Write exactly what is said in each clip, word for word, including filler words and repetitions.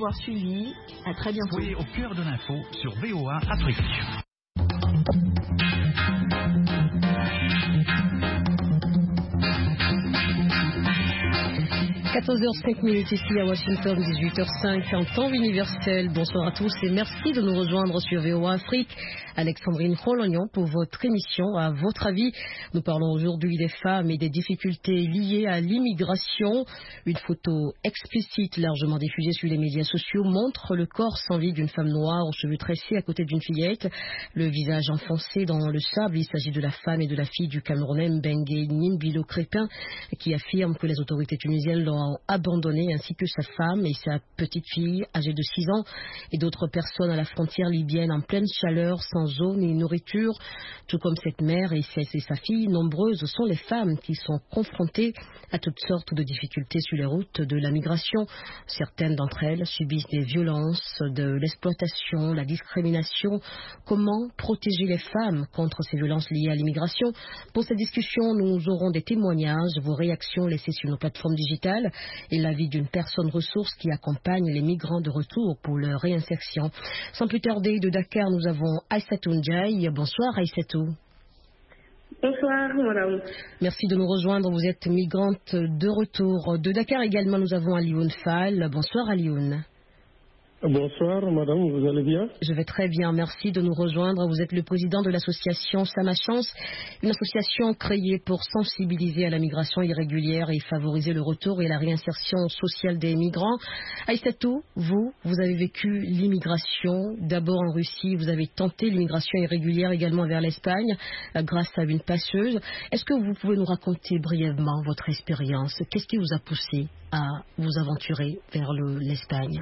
l'avoir suivi. À très bientôt. Soyez au cœur de l'info sur V O A Afrique. quatorze heures cinq ici à Washington, dix-huit heures cinq en temps universel. Bonsoir à tous et merci de nous rejoindre sur V O A Afrique. Alexandrine Rolognon pour votre émission. À votre avis, nous parlons aujourd'hui des femmes et des difficultés liées à l'immigration. Une photo explicite largement diffusée sur les médias sociaux montre le corps sans vie d'une femme noire aux cheveux tressés à côté d'une fillette, le visage enfoncé dans le sable. Il s'agit de la femme et de la fille du Camerounais Mbengue Nimbilo Crépin qui affirme que les autorités tunisiennes l'ont abandonné ainsi que sa femme et sa petite fille âgée de six ans et d'autres personnes à la frontière libyenne en pleine chaleur sans eau ni nourriture. Tout comme cette mère et sa fille, nombreuses sont les femmes qui sont confrontées à toutes sortes de difficultés sur les routes de la migration. Certaines d'entre elles subissent des violences, de l'exploitation, la discrimination. Comment protéger les femmes contre ces violences liées à l'immigration? Pour cette discussion, nous aurons des témoignages, vos réactions laissées sur nos plateformes digitales et l'avis d'une personne ressource qui accompagne les migrants de retour pour leur réinsertion. Sans plus tarder, de Dakar, nous avons Aïssatou Ndiaye. Bonsoir Aïssatou. Bonsoir madame. Merci de nous rejoindre, vous êtes migrante de retour. De Dakar également, nous avons Alioune Fall. Bonsoir Alioune. Bonsoir madame, vous allez bien? Je vais très bien, merci de nous rejoindre. Vous êtes le président de l'association Sama Chance, une association créée pour sensibiliser à la migration irrégulière et favoriser le retour et la réinsertion sociale des migrants. Aïssatou, vous, vous avez vécu l'immigration, d'abord en Russie, vous avez tenté l'immigration irrégulière également vers l'Espagne grâce à une passeuse. Est-ce que vous pouvez nous raconter brièvement votre expérience? Qu'est-ce qui vous a poussé à vous aventurer vers le, l'Espagne?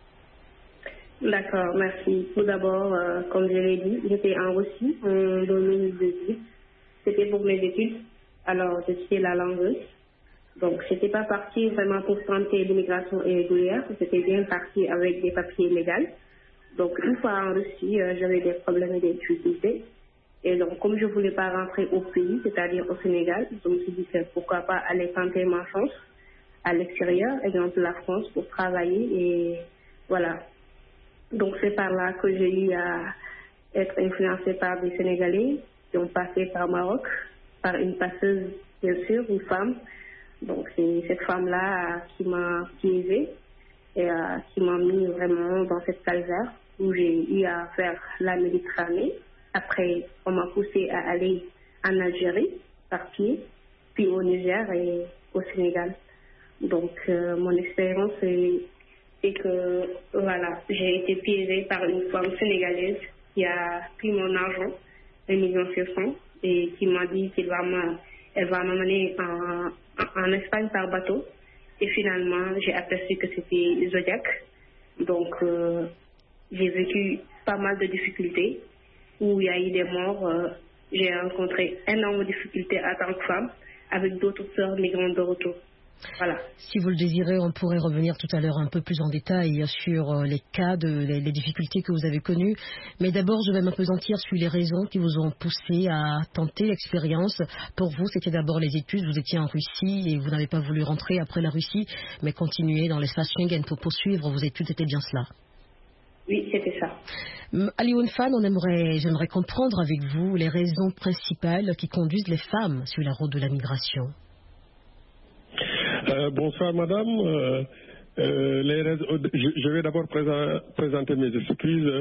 D'accord, merci. Tout d'abord, euh, comme je l'ai dit, j'étais en Russie en deux mille dix-huit. C'était pour mes études. Alors, j'étais la langue russe. Donc, je n'étais pas partie vraiment pour tenter l'immigration irrégulière. J'étais bien partie avec des papiers légaux. Donc, une fois en Russie, euh, j'avais des problèmes et des difficultés. Et donc, comme je ne voulais pas rentrer au pays, c'est-à-dire au Sénégal, je me suis dit que pourquoi pas aller tenter ma chance à l'extérieur, exemple la France, pour travailler. Et voilà. Donc c'est par là que j'ai eu à être influencée par des Sénégalais qui ont passé par Maroc, par une passeuse bien sûr, une femme. Donc c'est cette femme-là qui m'a piégée et euh, qui m'a mis vraiment dans cette calvaire où j'ai eu à faire la Méditerranée. Après, on m'a poussée à aller en Algérie par pied, puis au Niger et au Sénégal. Donc euh, mon expérience est et que voilà, j'ai été piégée par une femme sénégalaise qui a pris mon argent, un million cinq cents, et qui m'a dit qu'elle va elle va m'amener en, en Espagne par bateau. Et finalement, j'ai aperçu que c'était Zodiac. Donc, euh, j'ai vécu pas mal de difficultés où il y a eu des morts. Euh, j'ai rencontré énormément de difficultés en tant que femme avec d'autres sœurs migrantes de retour. Voilà. Si vous le désirez, on pourrait revenir tout à l'heure un peu plus en détail sur les cas, de, les, les difficultés que vous avez connues. Mais d'abord, je vais m'appesantir sur les raisons qui vous ont poussé à tenter l'expérience. Pour vous, c'était d'abord les études. Vous étiez en Russie et vous n'avez pas voulu rentrer après la Russie, mais continuer dans l'espace Schengen pour poursuivre vos études. C'était bien cela? Oui, c'était ça. Alioune Fall, on aimerait, j'aimerais comprendre avec vous les raisons principales qui conduisent les femmes sur la route de la migration. Euh, bonsoir madame, euh, euh, les raisons, je, je vais d'abord présent, présenter mes excuses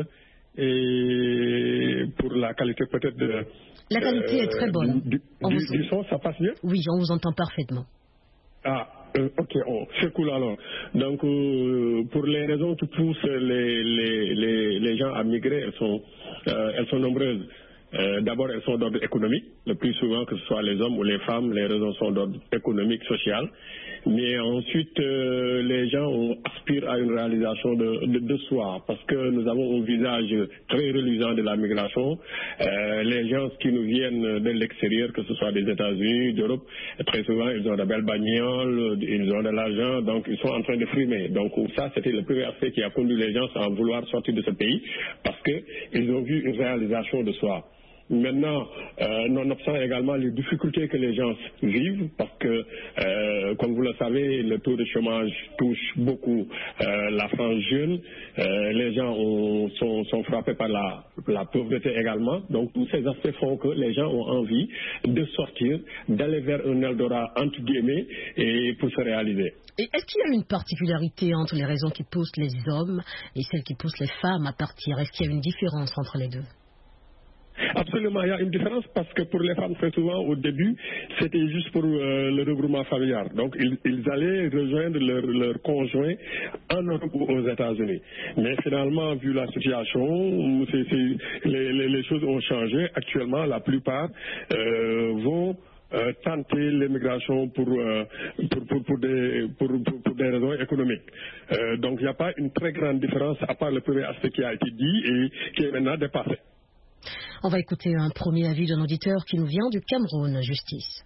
et pour la qualité peut-être de... La qualité euh, est très bonne. Du, du, du son, ça passe bien? Oui, on vous entend parfaitement. Ah, euh, ok, oh, c'est cool alors. Donc euh, pour les raisons qui poussent les, les, les, les gens à migrer, elles sont, euh, elles sont nombreuses. Euh, D'abord, elles sont d'ordre économique. Le plus souvent, que ce soit les hommes ou les femmes, les raisons sont d'ordre économique, social. Mais ensuite, euh, les gens ont, aspirent à une réalisation de, de, de soi, parce que nous avons un visage très reluisant de la migration. Euh, les gens qui nous viennent de l'extérieur, que ce soit des États-Unis, d'Europe, très souvent, ils ont de belles bagnoles, ils ont de l'argent, donc ils sont en train de frimer. Donc ça, c'était le premier aspect qui a conduit les gens à vouloir sortir de ce pays, parce qu'ils ont vu une réalisation de soi. Maintenant, euh, nonobstant également les difficultés que les gens vivent, parce que, euh, comme vous le savez, le taux de chômage touche beaucoup euh, la frange jeune. Euh, les gens ont, sont, sont frappés par la, la pauvreté également. Donc, tous ces aspects font que les gens ont envie de sortir, d'aller vers un Eldorado entre guillemets, et pour se réaliser. Et est-ce qu'il y a une particularité entre les raisons qui poussent les hommes et celles qui poussent les femmes à partir? Est-ce qu'il y a une différence entre les deux? Absolument, il y a une différence parce que pour les femmes, très souvent, au début, c'était juste pour euh, le regroupement familial. Donc, ils, ils allaient rejoindre leur, leur conjoint en Europe ou aux États-Unis. Mais finalement, vu la situation, c'est, c'est, les, les, les choses ont changé. Actuellement, la plupart euh, vont Euh, tenter l'immigration pour, euh, pour, pour, pour, des, pour, pour, pour des raisons économiques. Euh, donc il n'y a pas une très grande différence à part le premier aspect qui a été dit et qui est maintenant dépassé. On va écouter un premier avis d'un auditeur qui nous vient du Cameroun, Justice.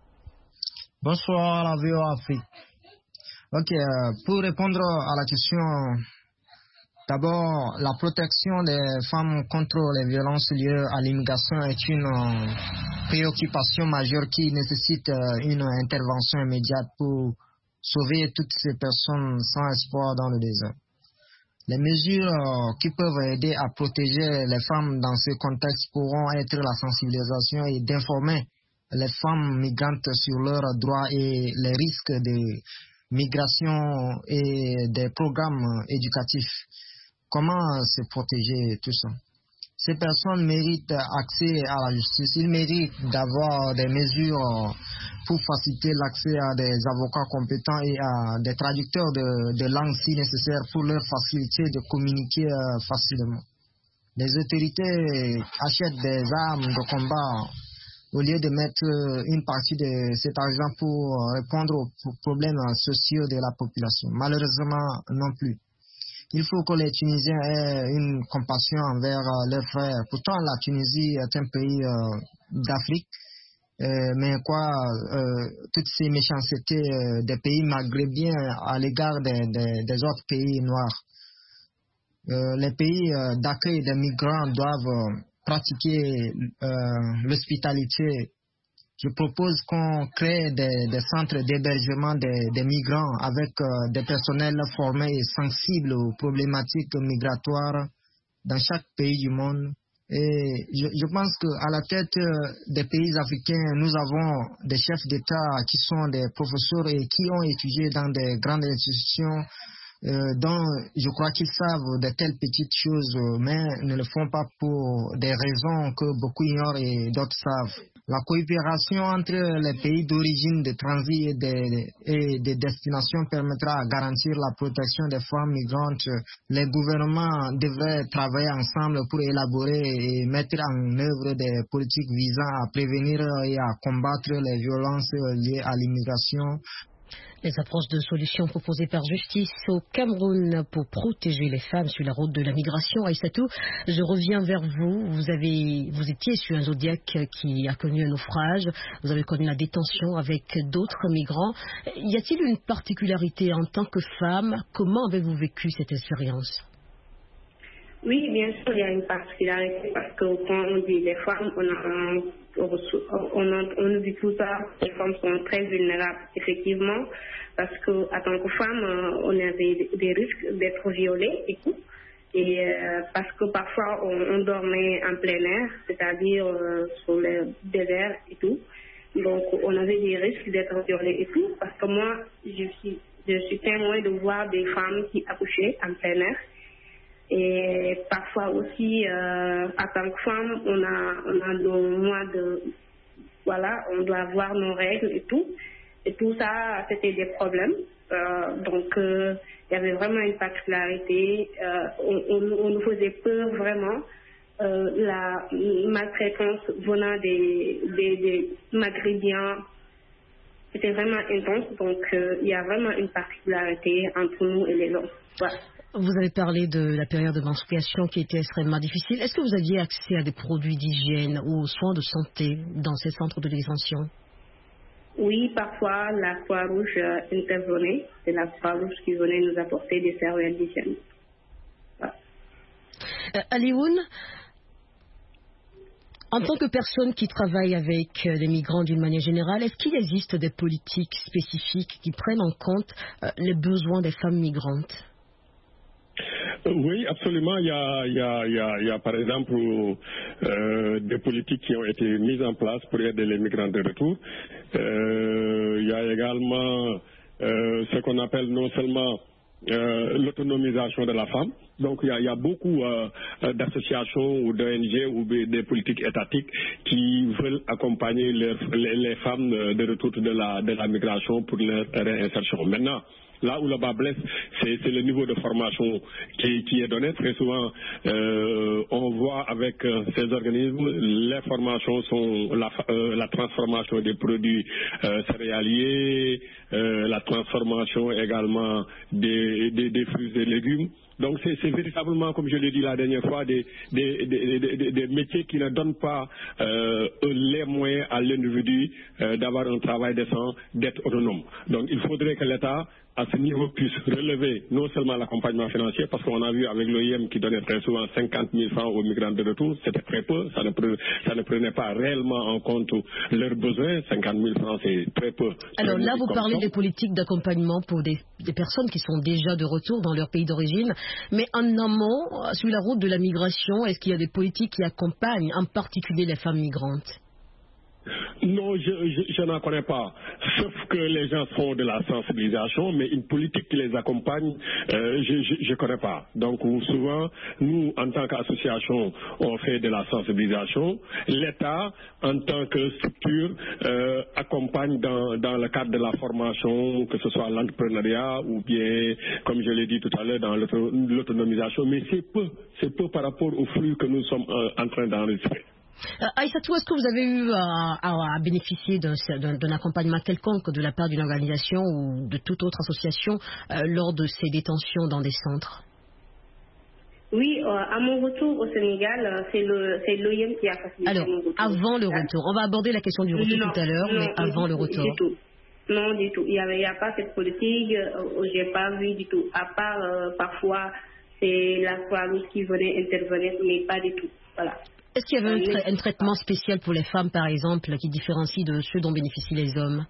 Bonsoir à la V O A Afrique. Ok, euh, pour répondre à la question, d'abord, la protection des femmes contre les violences liées à l'immigration est une euh, préoccupation majeure qui nécessite euh, une intervention immédiate pour sauver toutes ces personnes sans espoir dans le désert. Les mesures euh, qui peuvent aider à protéger les femmes dans ce contexte pourront être la sensibilisation et d'informer les femmes migrantes sur leurs droits et les risques de migration et des programmes éducatifs. Comment se protéger, tout ça? Ces personnes méritent accès à la justice. Ils méritent d'avoir des mesures pour faciliter l'accès à des avocats compétents et à des traducteurs de, de langue si nécessaire pour leur faciliter de communiquer euh, facilement. Les autorités achètent des armes de combat au lieu de mettre une partie de cet argent pour répondre aux problèmes sociaux de la population. Malheureusement, non plus. Il faut que les Tunisiens aient une compassion envers euh, leurs frères. Pourtant, la Tunisie est un pays euh, d'Afrique, euh, mais quoi, euh, toutes ces méchancetés euh, des pays maghrébiens à l'égard des, des, des autres pays noirs. Euh, les pays euh, d'accueil des migrants doivent euh, pratiquer euh, l'hospitalité. Je propose qu'on crée des, des centres d'hébergement des, des migrants avec euh, des personnels formés et sensibles aux problématiques migratoires dans chaque pays du monde. Et je, je pense qu'à la tête euh, des pays africains, nous avons des chefs d'État qui sont des professeurs et qui ont étudié dans des grandes institutions euh, dont je crois qu'ils savent de telles petites choses, mais ne le font pas pour des raisons que beaucoup ignorent et d'autres savent. La coopération entre les pays d'origine, de transit et de, et de destination permettra de garantir la protection des femmes migrantes. Les gouvernements devraient travailler ensemble pour élaborer et mettre en œuvre des politiques visant à prévenir et à combattre les violences liées à l'immigration. Les approches de solutions proposées par Justice au Cameroun pour protéger les femmes sur la route de la migration. Aïssatou, je reviens vers vous. Vous avez, vous étiez sur un Zodiac qui a connu un naufrage. Vous avez connu la détention avec d'autres migrants. Y a-t-il une particularité en tant que femme? Comment avez-vous vécu cette expérience? Oui, bien sûr, il y a une particularité parce que quand on dit les femmes, on a, on, on, on dit tout ça, les femmes sont très vulnérables, effectivement, parce que en tant que femme, on avait des risques d'être violées et tout, et euh, parce que parfois on, on dormait en plein air, c'est-à-dire euh, sur le désert et tout, donc on avait des risques d'être violées et tout, parce que moi, je suis, je suis témoin de voir des femmes qui accouchaient en plein air. Et parfois aussi, euh, en tant que femme, on a, on a nos mois de, voilà, on doit voir nos règles et tout. Et tout ça, c'était des problèmes. Euh, donc, euh, il y avait vraiment une particularité. Euh, on, on, on nous faisait peur vraiment. Euh, la maltraitance venant des, des, des Maghrébiens, c'était vraiment intense. Donc, euh, il y a vraiment une particularité entre nous et les hommes. Voilà. Vous avez parlé de la période de menstruation qui était extrêmement difficile. Est-ce que vous aviez accès à des produits d'hygiène ou aux soins de santé dans ces centres de détention? Oui, parfois la Croix-Rouge intervenait. C'est la Croix-Rouge qui venait nous apporter des serviettes d'hygiène. Voilà. Euh, Alioune, En tant que personne qui travaille avec les migrants d'une manière générale, est-ce qu'il existe des politiques spécifiques qui prennent en compte euh, les besoins des femmes migrantes? Oui, absolument. Il y a, il y a, il y a, il y a par exemple euh, des politiques qui ont été mises en place pour aider les migrants de retour. Euh, il y a également euh, ce qu'on appelle non seulement euh, l'autonomisation de la femme. Donc il y a, il y a beaucoup euh, d'associations ou d'O N G ou des politiques étatiques qui veulent accompagner les, les, les femmes de retour de la, de la migration pour leur réinsertion. Maintenant, là où le bas blesse, c'est, c'est le niveau de formation qui, qui est donné. Très souvent, euh, on voit avec euh, ces organismes, les formations sont la, euh, la transformation des produits euh, céréaliers, euh, la transformation également des, des, des fruits et légumes. Donc c'est, c'est véritablement, comme je l'ai dit la dernière fois, des, des, des, des, des métiers qui ne donnent pas euh, les moyens à l'individu euh, d'avoir un travail décent, d'être autonome. Donc il faudrait que l'État, à ce niveau, puisse relever non seulement l'accompagnement financier, parce qu'on a vu avec l'O I M qui donnait très souvent cinquante mille francs aux migrants de retour, c'était très peu, ça ne, prenait, ça ne prenait pas réellement en compte leurs besoins. cinquante mille francs, c'est très peu. Alors là, vous parlez des politiques d'accompagnement pour des, des personnes qui sont déjà de retour dans leur pays d'origine, mais en amont, sur la route de la migration, est-ce qu'il y a des politiques qui accompagnent en particulier les femmes migrantes? Non, je, je, je n'en connais pas. Sauf que les gens font de la sensibilisation, mais une politique qui les accompagne, euh, je ne connais pas. Donc souvent, nous, en tant qu'association, on fait de la sensibilisation. L'État, en tant que structure, euh, accompagne dans, dans le cadre de la formation, que ce soit l'entrepreneuriat ou bien, comme je l'ai dit tout à l'heure, dans l'auto, l'autonomisation. Mais c'est peu, c'est peu par rapport au flux que nous sommes euh, en train d'enregistrer. Euh, Aïssatou, est-ce que vous avez eu à, à, à bénéficier d'un, d'un, d'un accompagnement quelconque de la part d'une organisation ou de toute autre association euh, lors de ces détentions dans des centres? Oui, euh, à mon retour au Sénégal, euh, c'est, le, c'est l'O I M qui a facilité Alors, mon retour. avant le retour, on va aborder la question du retour non, tout à l'heure, non, mais avant non, le retour. Du tout. Non, du tout. Il n'y a, il y a pas cette politique, euh, je n'ai pas vu du tout. À part, euh, parfois, c'est la Croix-Rouge qui venait intervenir, mais pas du tout. Voilà. Est-ce qu'il y avait un, tra- un traitement spécial pour les femmes, par exemple, qui différencie de ceux dont bénéficient les hommes?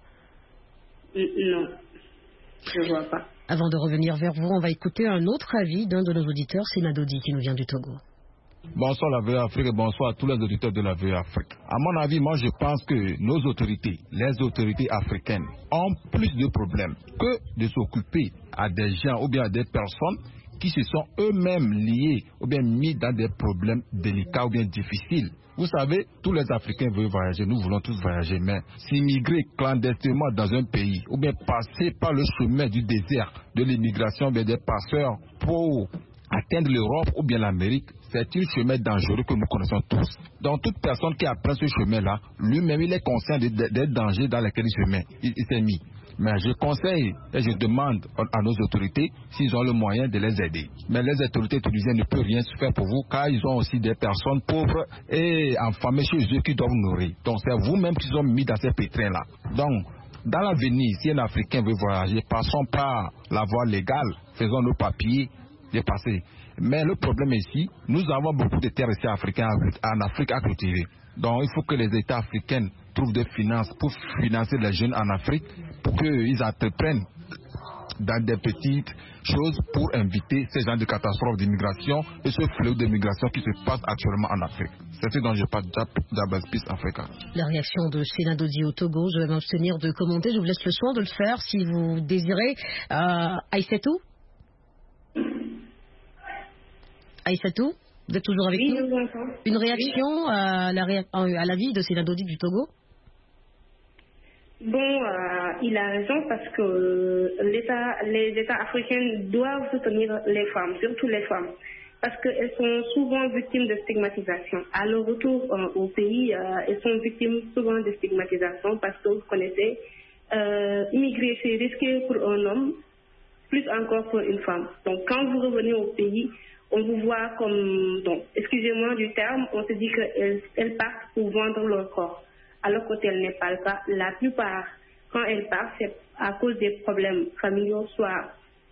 Non, je ne vois pas. Avant de revenir vers vous, on va écouter un autre avis d'un de nos auditeurs, c'est Nadodi, qui nous vient du Togo. Bonsoir la V E A Afrique et bonsoir à tous les auditeurs de la V E A Afrique. À mon avis, moi je pense que nos autorités, les autorités africaines, ont plus de problèmes que de s'occuper à des gens ou bien à des personnes qui se sont eux-mêmes liés ou bien mis dans des problèmes délicats ou bien difficiles. Vous savez, tous les Africains veulent voyager, nous voulons tous voyager, mais s'immigrer clandestinement dans un pays ou bien passer par le chemin du désert de l'immigration ou bien des passeurs pour atteindre l'Europe ou bien l'Amérique, c'est un chemin dangereux que nous connaissons tous. Donc toute personne qui apprend ce chemin-là, lui-même il est conscient des, des dangers dans lesquels il se met, il, il s'est mis. Mais je conseille et je demande à nos autorités s'ils ont le moyen de les aider. Mais les autorités tunisiennes ne peuvent rien faire pour vous car ils ont aussi des personnes pauvres et enfamées chez eux qui doivent nourrir. Donc c'est vous-même qui sont mis dans ces pétrins-là. Donc dans l'avenir, si un Africain veut voyager, passons par la voie légale, faisons nos papiers, dépasser. Mais le problème ici, nous avons beaucoup de terres ici africaines en Afrique à cultiver. Donc il faut que les États africains trouvent des finances pour financer les jeunes en Afrique, pour qu'ils entreprennent dans des petites choses pour inviter ces gens de catastrophes d'immigration et ce flot d'immigration qui se passe actuellement en Afrique. C'est ce dont je parle d'Abas Africa. La réaction de Sénadodi au Togo, je vais m'abstenir de commenter, je vous laisse le soin de le faire si vous désirez. Euh, Aïssatou Aïssatou, vous êtes toujours avec oui, nous? Une réaction oui. à, la ré... à l'avis de Sénadodi du Togo? Bon, euh, il a raison parce que euh, l'État, les États africains doivent soutenir les femmes, surtout les femmes, parce qu'elles sont souvent victimes de stigmatisation. À leur retour euh, au pays, euh, elles sont victimes souvent de stigmatisation parce que vous connaissez, euh, immigrer c'est risqué pour un homme, plus encore pour une femme. Donc quand vous revenez au pays, on vous voit comme, donc, excusez-moi du terme, on se dit qu'elles elles partent pour vendre leur corps. Alors que tel n'est pas le cas. La plupart, quand elles partent, c'est à cause des problèmes familiaux, soit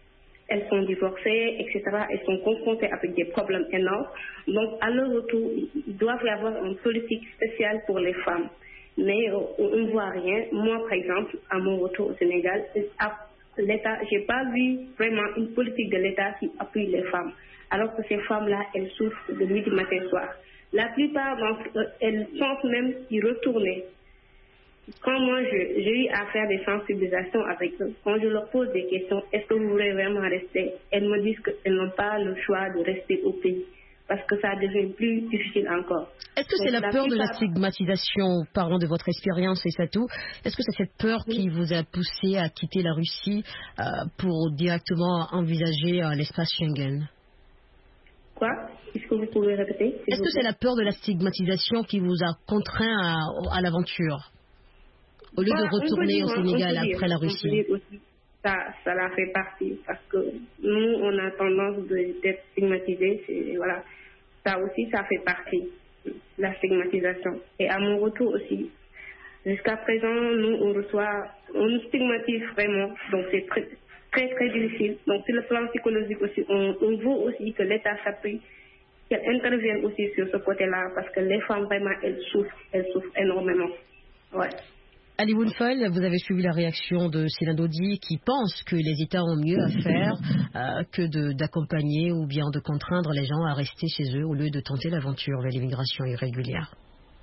elles sont divorcées, et cetera. Elles sont confrontées avec des problèmes énormes. Donc, à leur retour, il doit y avoir une politique spéciale pour les femmes. Mais on ne voit rien. Moi, par exemple, à mon retour au Sénégal, l'État, je n'ai pas vu vraiment une politique de l'État qui appuie les femmes. Alors que ces femmes-là, elles souffrent de midi, matin, soir. La plupart d'entre eux, elles pensent même y retourner. Quand moi, j'ai eu à faire des sensibilisations avec eux, quand je leur pose des questions, est-ce que vous voulez vraiment rester? Elles me disent qu'elles n'ont pas le choix de rester au pays, parce que ça devient plus difficile encore. Est-ce que c'est la, la peur plupart... de la stigmatisation, parlant de votre expérience et ça tout, est-ce que c'est cette peur oui. qui vous a poussé à quitter la Russie euh, pour directement envisager euh, l'espace Schengen? Quoi? Est-ce que vous pouvez répéter? Est-ce que c'est la peur de la stigmatisation qui vous a contraint à, à l'aventure, au lieu bah, de retourner dire, au Sénégal après la Russie? Aussi, ça, ça la fait partie, parce que nous, on a tendance d'être stigmatisés. C'est, voilà, ça aussi, ça fait partie, la stigmatisation. Et à mon retour aussi, jusqu'à présent, nous, on reçoit, on nous stigmatise vraiment, donc c'est très, très, très difficile. Donc, sur le plan psychologique aussi, on, on veut aussi que l'État s'appuie, qu'elle intervienne aussi sur ce côté-là, parce que les femmes, vraiment, elles souffrent, elles souffrent énormément. Ouais. Ali Wounfal, vous avez suivi la réaction de Céline Dodi qui pense que les États ont mieux à faire euh, que de, d'accompagner ou bien de contraindre les gens à rester chez eux au lieu de tenter l'aventure vers l'immigration irrégulière.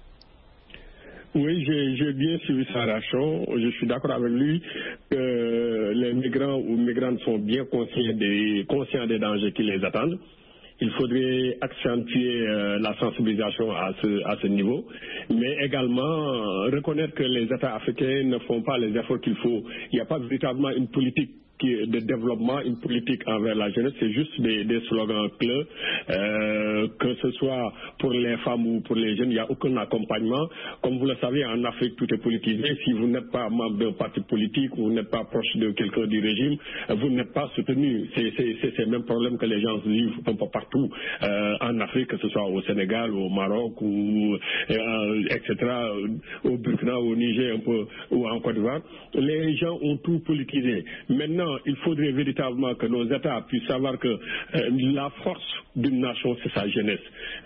Oui, j'ai, j'ai bien suivi sa réaction. Je suis d'accord avec lui que les migrants ou migrantes sont bien conscients des, conscients des dangers qui les attendent. Il faudrait accentuer euh, la sensibilisation à ce, à ce niveau, mais également euh, reconnaître que les États africains ne font pas les efforts qu'il faut. Il n'y a pas véritablement une politique qui, de développement, une politique envers la jeunesse, c'est juste des, des slogans clés, euh, que ce soit pour les femmes ou pour les jeunes, il n'y a aucun accompagnement. Comme vous le savez, en Afrique, tout est politisé. Si vous n'êtes pas membre d'un parti politique ou vous n'êtes pas proche de quelqu'un du régime, vous n'êtes pas soutenu. C'est, c'est, c'est, c'est le même problème que les gens vivent un peu partout euh, en Afrique, que ce soit au Sénégal, au Maroc, ou, euh, et cetera, au Burkina, au Niger, un peu, ou en Côte d'Ivoire. Les gens ont tout politisé. Maintenant, il faudrait véritablement que nos États puissent savoir que euh, la force d'une nation, c'est sa jeunesse.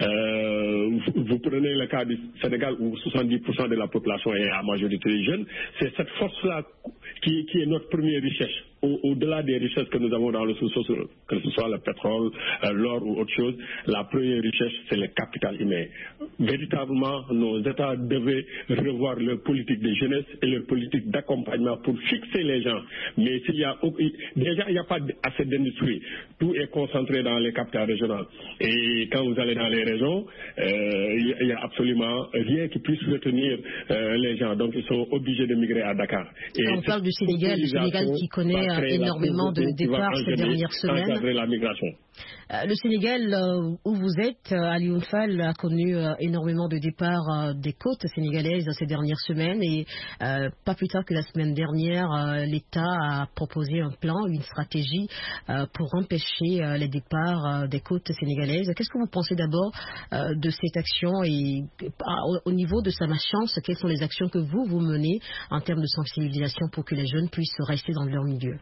Euh, vous, vous prenez le cas du Sénégal où soixante-dix pour cent de la population est à majorité jeune. C'est cette force-là qui, qui est notre première richesse. Au, au-delà des richesses que nous avons dans le sous-sol, que ce soit le pétrole, euh, l'or ou autre chose, la première richesse, c'est le capital humain. Véritablement, nos États devaient revoir leur politique de jeunesse et leur politique d'accompagnement pour fixer les gens. Mais s'il y a déjà, il n'y a pas assez d'industrie. Tout est concentré dans les capitales régionales. Et quand vous allez dans les régions, euh, il n'y a absolument rien qui puisse retenir euh, les gens. Donc, ils sont obligés de migrer à Dakar. Et on parle du Sénégal, du Sénégal qui connaît énormément de départs ces dernières semaines. La migration. Euh, le Sénégal, euh, où vous êtes, euh, Ali Wounfal, a connu euh, énormément de départs euh, des côtes sénégalaises ces dernières semaines et euh, pas plus tard que la semaine dernière, euh, l'État a proposé un plan, une stratégie euh, pour empêcher euh, les départs euh, des côtes sénégalaises. Qu'est-ce que vous pensez d'abord euh, de cette action et euh, au, au niveau de sa malchance, quelles sont les actions que vous, vous menez en termes de sensibilisation pour que les jeunes puissent rester dans leur milieu?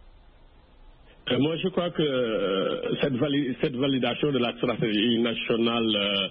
Moi, je crois que euh, cette, vali- cette validation de la stratégie nationale euh,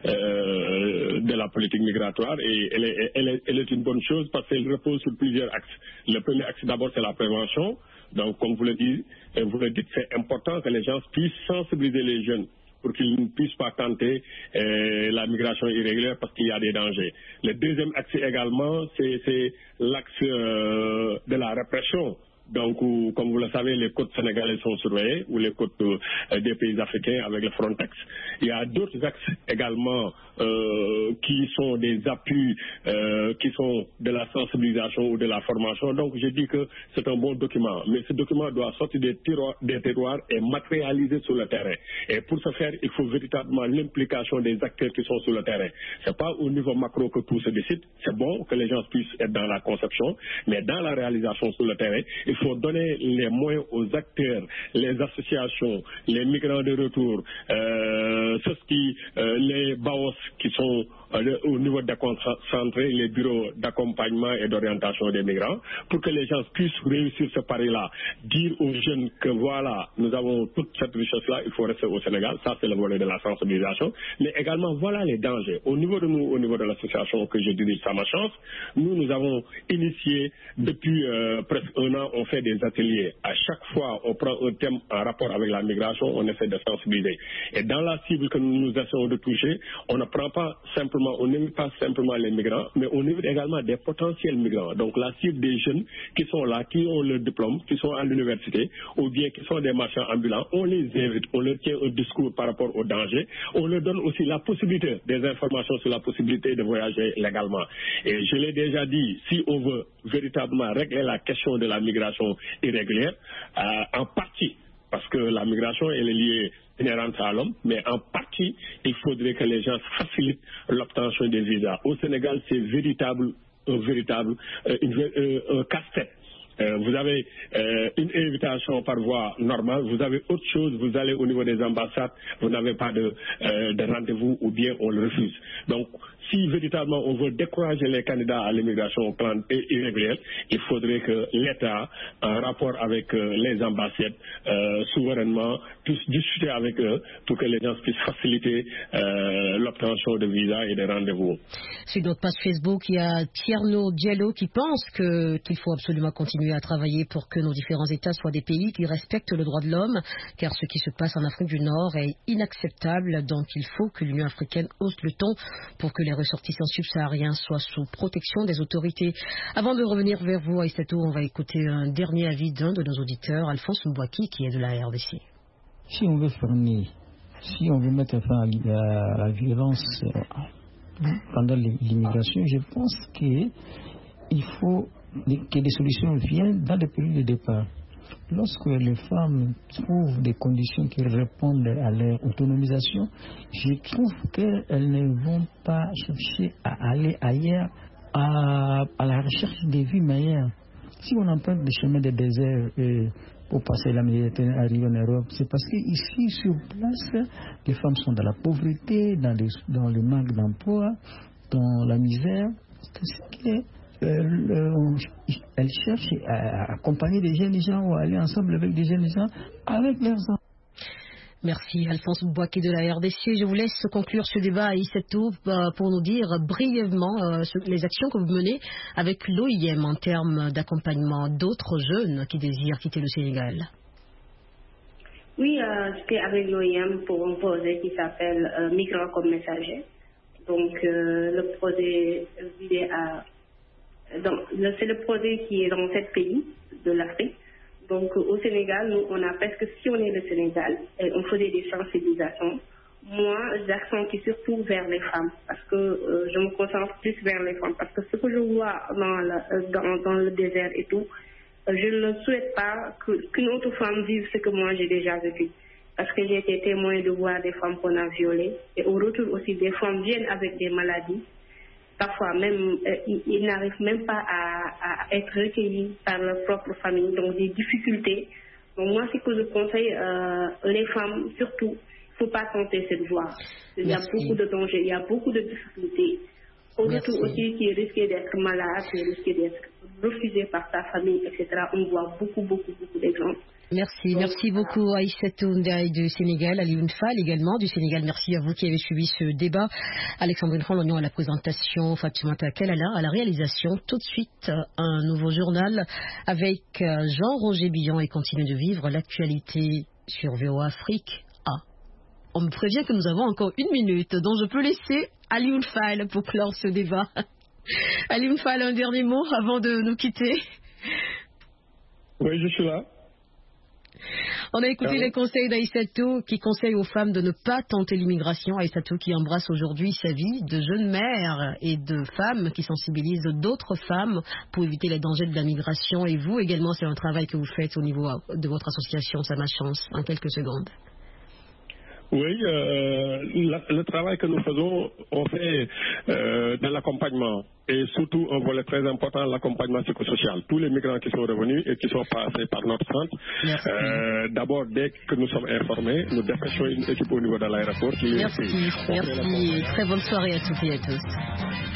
euh, de la politique migratoire, et elle, est, elle, est, elle est une bonne chose parce qu'elle repose sur plusieurs axes. Le premier axe, d'abord, c'est la prévention. Donc, comme vous le dites, vous le dites, c'est important que les gens puissent sensibiliser les jeunes pour qu'ils ne puissent pas tenter euh, la migration irrégulière parce qu'il y a des dangers. Le deuxième axe également, c'est, c'est l'axe euh, de la répression. Donc, où, comme vous le savez, les côtes sénégalaises sont surveillées, ou les côtes euh, des pays africains avec le Frontex. Il y a d'autres axes également euh, qui sont des appuis, euh, qui sont de la sensibilisation ou de la formation. Donc, je dis que c'est un bon document. Mais ce document doit sortir des terroirs, des terroirs et matérialiser sur le terrain. Et pour ce faire, il faut véritablement l'implication des acteurs qui sont sur le terrain. C'est pas au niveau macro que tout se décide. C'est bon que les gens puissent être dans la conception, mais dans la réalisation sur le terrain, il faut donner les moyens aux acteurs, les associations, les migrants de retour, euh, euh, ceux qui, euh, les B A O S qui sont euh, au niveau déconcentré, les bureaux d'accompagnement et d'orientation des migrants, pour que les gens puissent réussir ce pari-là, dire aux jeunes que voilà, nous avons toute cette richesse-là, il faut rester au Sénégal, ça c'est le volet de la sensibilisation, mais également voilà les dangers. Au niveau de nous, au niveau de l'association que je dirige, Ça Ma Chance, nous, nous avons initié depuis euh, presque un an, on fait des ateliers. À chaque fois, on prend un thème en rapport avec la migration, on essaie de sensibiliser. Et dans la cible que nous, nous essayons de toucher, on ne prend pas simplement, on n'invite pas simplement les migrants, mais on invite également des potentiels migrants. Donc la cible des jeunes qui sont là, qui ont leur diplôme, qui sont à l'université, ou bien qui sont des marchands ambulants, on les invite, on leur tient un discours par rapport aux dangers, on leur donne aussi la possibilité, des informations sur la possibilité de voyager légalement. Et je l'ai déjà dit, si on veut véritablement régler la question de la migration irrégulière, euh, en partie, parce que la migration elle est liée inhérente à l'homme, mais en partie, il faudrait que les gens facilitent l'obtention des visas. Au Sénégal, c'est véritable, un véritable euh, une, euh, un casse-tête. Euh, vous avez euh, une invitation par voie normale, vous avez autre chose, vous allez au niveau des ambassades, vous n'avez pas de, euh, de rendez-vous ou bien on le refuse. Donc, si véritablement on veut décourager les candidats à l'immigration irrégulière, il faudrait que l'État, en rapport avec euh, les ambassades, euh, souverainement, puisse discuter avec eux pour que les gens puissent faciliter euh, l'obtention de visas et de rendez-vous. Sur notre page Facebook, il y a Tierno Diallo qui pense que, qu'il faut absolument continuer à travailler pour que nos différents États soient des pays qui respectent le droit de l'homme, car ce qui se passe en Afrique du Nord est inacceptable. Donc il faut que l'Union africaine hausse le ton pour que les ressortissants subsahariens soient sous protection des autorités. Avant de revenir vers vous, Aïssatou, on va écouter un dernier avis d'un de nos auditeurs, Alphonse Mbouaki, qui est de la R D C. Si on veut fermer, si on veut mettre fin à la violence pendant l'immigration, je pense qu'il faut que des solutions viennent dans le pays de départ. Lorsque les femmes trouvent des conditions qui répondent à leur autonomisation, je trouve qu'elles ne vont pas chercher à aller ailleurs, à, à la recherche des vies meilleures. Si on emprunte le chemin des déserts et pour passer la Méditerranée, arriver en Europe, c'est parce qu'ici, sur place, les femmes sont dans la pauvreté, dans le, dans le manque d'emploi, dans la misère. C'est ce que Euh, elle cherche à accompagner des jeunes gens ou à aller ensemble avec des jeunes gens avec leurs enfants. Merci Alphonse Mbouaki de la R D C. Je vous laisse conclure ce débat à Aïssatou pour nous dire brièvement euh, les actions que vous menez avec l'O I M en termes d'accompagnement d'autres jeunes qui désirent quitter le Sénégal. Oui, euh, j'étais avec l'O I M pour un projet qui s'appelle euh, Migrants comme messagers. Donc euh, le projet visait à c'est le projet qui est dans sept pays de l'Afrique. Donc au Sénégal, nous, on a presque sillonné le Sénégal et on faisait des sensibilisations. Moi, j'accentue surtout vers les femmes parce que euh, je me concentre plus vers les femmes parce que ce que je vois dans, la, dans, dans le désert et tout, euh, je ne souhaite pas que, qu'une autre femme vive ce que moi j'ai déjà vécu. Parce que j'ai été témoin de voir des femmes qu'on a violées et au retour aussi des femmes viennent avec des maladies. Parfois même, euh, ils, ils n'arrivent même pas à, à être recueillis par leur propre famille, donc des difficultés. Donc moi, ce que je conseille, euh, les femmes, surtout, il ne faut pas tenter cette voie. Il y a Merci. beaucoup de dangers, il y a beaucoup de difficultés. Au retour aussi, qui risque d'être malade, qui risque d'être refusé par sa famille, et cetera. On voit beaucoup, beaucoup, beaucoup d'exemples. Merci, merci beaucoup Aïssatou Ndiaye du Sénégal, Alioune Fall également du Sénégal. Merci à vous qui avez suivi ce débat. Alexandrine Rolognon à la présentation, Fatoumata Kelala à la réalisation. Tout de suite, un nouveau journal avec Jean-Roger Billon et continue de vivre l'actualité sur V O A Afrique A. On me prévient que nous avons encore une minute, dont je peux laisser Alioune Fall pour clore ce débat. Alioune Fall, un dernier mot avant de nous quitter. Oui, je suis là. On a écouté les conseils d'Aïssatou qui conseille aux femmes de ne pas tenter l'immigration. Aïssatou qui embrasse aujourd'hui sa vie de jeune mère et de femmes qui sensibilisent d'autres femmes pour éviter les dangers de la migration. Et vous également, c'est un travail que vous faites au niveau de votre association Ça Ma Chance. En quelques secondes. Oui, euh, la, le travail que nous faisons, on fait euh, de l'accompagnement et surtout un volet très important, l'accompagnement psychosocial. Tous les migrants qui sont revenus et qui sont passés par notre centre, euh, d'abord dès que nous sommes informés, nous dépêchons une équipe au niveau de l'aéroport. Merci, merci, très bonne soirée à toutes et à tous.